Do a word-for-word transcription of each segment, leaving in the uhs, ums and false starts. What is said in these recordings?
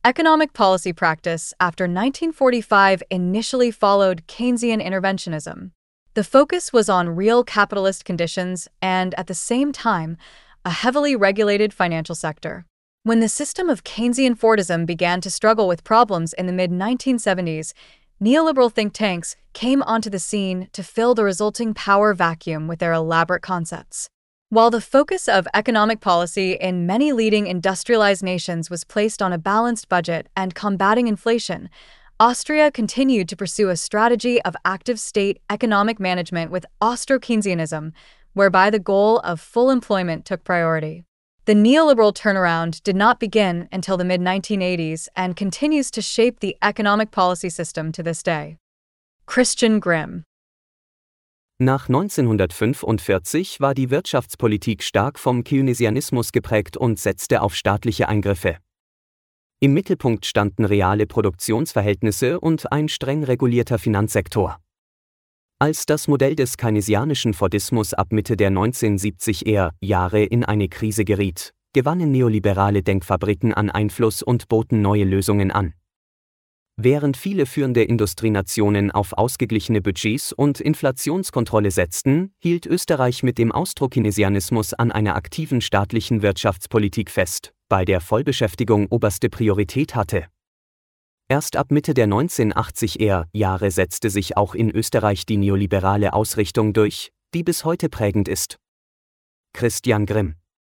Economic policy practice after nineteen forty-five initially followed Keynesian interventionism. The focus was on real capitalist conditions and, at the same time, a heavily regulated financial sector. When the system of Keynesian Fordism began to struggle with problems in the mid nineteen seventies, neoliberal think tanks came onto the scene to fill the resulting power vacuum with their elaborate concepts. While the focus of economic policy in many leading industrialized nations was placed on a balanced budget and combating inflation, Austria continued to pursue a strategy of active state economic management with Austro-Keynesianism, whereby the goal of full employment took priority. The neoliberal turnaround did not begin until the mid nineteen eighties and continues to shape the economic policy system to this day. Christian Grimm. Nach neunzehnhundertfünfundvierzig war die Wirtschaftspolitik stark vom Keynesianismus geprägt und setzte auf staatliche Eingriffe. Im Mittelpunkt standen reale Produktionsverhältnisse und ein streng regulierter Finanzsektor. Als das Modell des keynesianischen Fordismus ab Mitte der neunzehnhundertsiebziger Jahre in eine Krise geriet, gewannen neoliberale Denkfabriken an Einfluss und boten neue Lösungen an. Während viele führende Industrienationen auf ausgeglichene Budgets und Inflationskontrolle setzten, hielt Österreich mit dem Austro-Keynesianismus an einer aktiven staatlichen Wirtschaftspolitik fest, bei der Vollbeschäftigung oberste Priorität hatte. Erst ab Mitte der neunzehnhundertachtziger Jahre setzte sich auch in Österreich die neoliberale Ausrichtung durch, die bis heute prägend ist. Christian Grimm.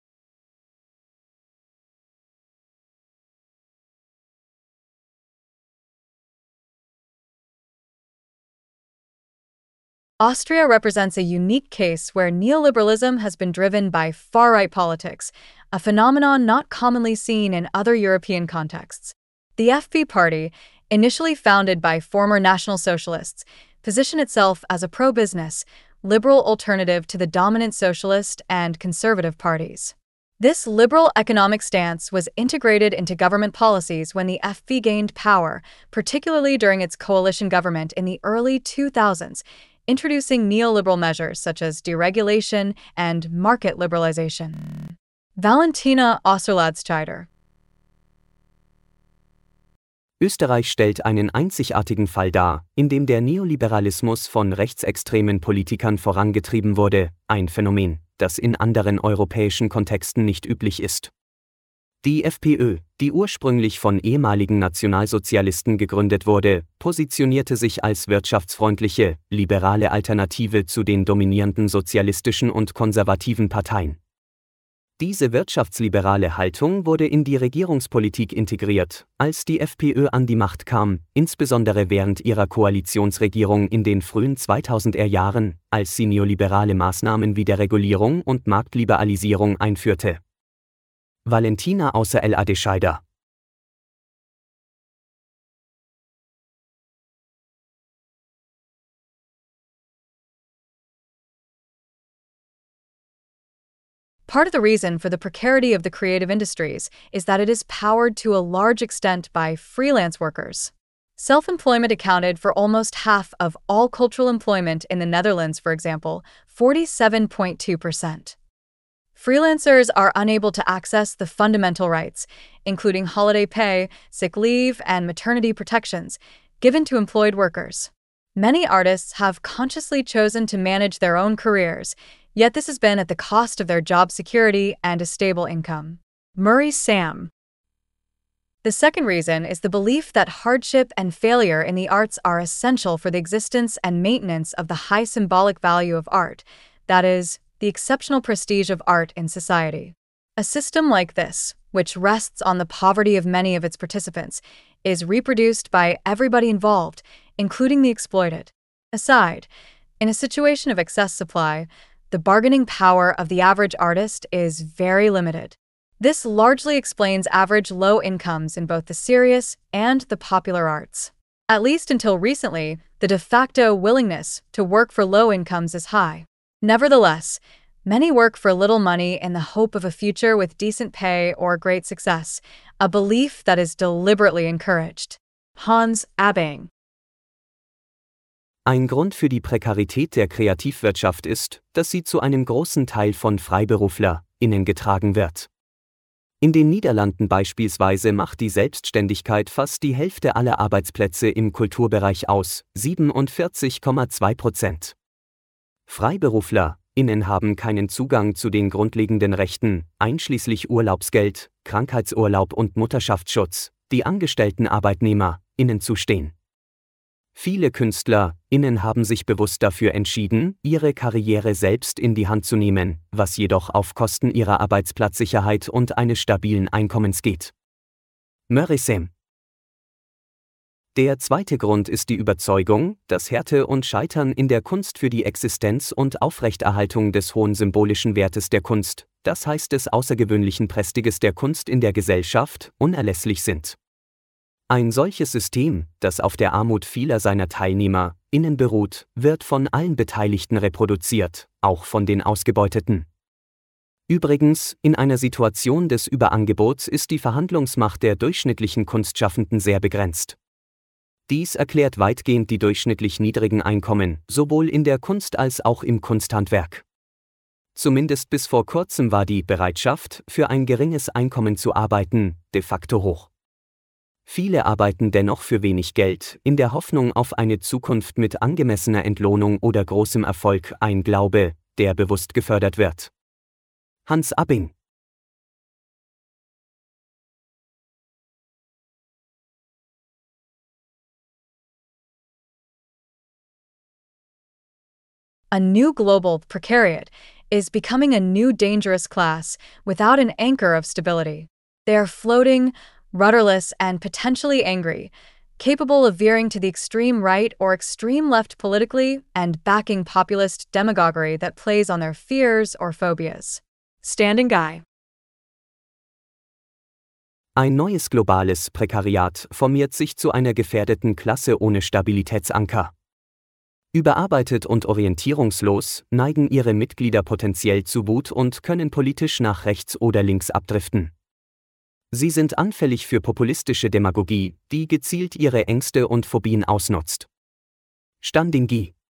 Austria represents a unique case where neoliberalism has been driven by far-right politics, a phenomenon not commonly seen in other European contexts. The F P Party, initially founded by former National Socialists, positioned itself as a pro-business, liberal alternative to the dominant socialist and conservative parties. This liberal economic stance was integrated into government policies when the F P gained power, particularly during its coalition government in the early two thousands, introducing neoliberal measures such as deregulation and market liberalization. Valentina Osterladscheider. Österreich stellt einen einzigartigen Fall dar, in dem der Neoliberalismus von rechtsextremen Politikern vorangetrieben wurde, ein Phänomen, das in anderen europäischen Kontexten nicht üblich ist. Die FPÖ, die ursprünglich von ehemaligen Nationalsozialisten gegründet wurde, positionierte sich als wirtschaftsfreundliche, liberale Alternative zu den dominierenden sozialistischen und konservativen Parteien. Diese wirtschaftsliberale Haltung wurde in die Regierungspolitik integriert, als die FPÖ an die Macht kam, insbesondere während ihrer Koalitionsregierung in den frühen zweitausender Jahren, als sie neoliberale Maßnahmen wie Deregulierung und Marktliberalisierung einführte. Valentina Osterladscheider. Part of the reason for the precarity of the creative industries is that it is powered to a large extent by freelance workers. Self-employment accounted for almost half of all cultural employment in the Netherlands, for example, forty-seven point two percent. Freelancers are unable to access the fundamental rights, including holiday pay, sick leave, and maternity protections, given to employed workers. Many artists have consciously chosen to manage their own careers, yet this has been at the cost of their job security and a stable income. Murray Sam. The second reason is the belief that hardship and failure in the arts are essential for the existence and maintenance of the high symbolic value of art, that is, the exceptional prestige of art in society. A system like this, which rests on the poverty of many of its participants, is reproduced by everybody involved, including the exploited. Aside, in a situation of excess supply, the bargaining power of the average artist is very limited. This largely explains average low incomes in both the serious and the popular arts. At least until recently, the de facto willingness to work for low incomes is high. Nevertheless, many work for little money in the hope of a future with decent pay or great success, a belief that is deliberately encouraged. Hans Abing. Ein Grund für die Prekarität der Kreativwirtschaft ist, dass sie zu einem großen Teil von FreiberuflerInnen getragen wird. In den Niederlanden beispielsweise macht die Selbstständigkeit fast die Hälfte aller Arbeitsplätze im Kulturbereich aus, siebenundvierzig Komma zwei Prozent. FreiberuflerInnen haben keinen Zugang zu den grundlegenden Rechten, einschließlich Urlaubsgeld, Krankheitsurlaub und Mutterschaftsschutz, die angestellten ArbeitnehmerInnen zustehen. Viele KünstlerInnen haben sich bewusst dafür entschieden, ihre Karriere selbst in die Hand zu nehmen, was jedoch auf Kosten ihrer Arbeitsplatzsicherheit und eines stabilen Einkommens geht. Merisem. Der zweite Grund ist die Überzeugung, dass Härte und Scheitern in der Kunst für die Existenz und Aufrechterhaltung des hohen symbolischen Wertes der Kunst, das heißt des außergewöhnlichen Prestiges der Kunst in der Gesellschaft, unerlässlich sind. Ein solches System, das auf der Armut vieler seiner TeilnehmerInnen beruht, wird von allen Beteiligten reproduziert, auch von den Ausgebeuteten. Übrigens, in einer Situation des Überangebots ist die Verhandlungsmacht der durchschnittlichen Kunstschaffenden sehr begrenzt. Dies erklärt weitgehend die durchschnittlich niedrigen Einkommen, sowohl in der Kunst als auch im Kunsthandwerk. Zumindest bis vor kurzem war die Bereitschaft, für ein geringes Einkommen zu arbeiten, de facto hoch. Viele arbeiten dennoch für wenig Geld, in der Hoffnung auf eine Zukunft mit angemessener Entlohnung oder großem Erfolg, ein Glaube, der bewusst gefördert wird. Hans Abing. A new global precariat is becoming a new dangerous class without an anchor of stability. They are floating, rudderless, and potentially angry, capable of veering to the extreme right or extreme left politically and backing populist demagoguery that plays on their fears or phobias. Standing Guy. Ein neues globales Prekariat formiert sich zu einer gefährdeten Klasse ohne Stabilitätsanker. Überarbeitet und orientierungslos neigen ihre Mitglieder potenziell zu Wut und können politisch nach rechts oder links abdriften. Sie sind anfällig für populistische Demagogie, die gezielt ihre Ängste und Phobien ausnutzt. Standing Guy.